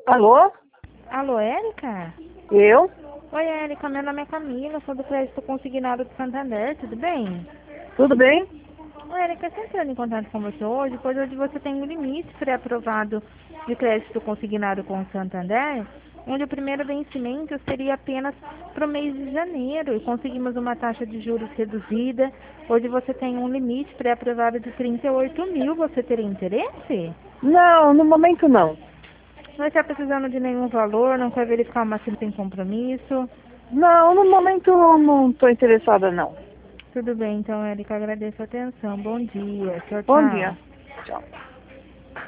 Alô? Alô, Érica? Eu? Oi, Érica, meu nome é Camila, sou do Crédito Consignado de Santander, tudo bem? Tudo bem? Oi, Érica, estou entrando em contato com você hoje, pois hoje você tem um limite pré-aprovado de crédito consignado com o Santander, onde o primeiro vencimento seria apenas para o mês de janeiro e conseguimos uma taxa de juros reduzida. Hoje você tem um limite pré-aprovado de 38 mil, você teria interesse? Não, no momento não. Não está precisando de nenhum valor, não quer verificar uma assinatura sem compromisso? Não, no momento não estou interessada não. Tudo bem, então, Érica, agradeço a atenção. Bom dia. Tchau, Bom tchau. dia. Tchau.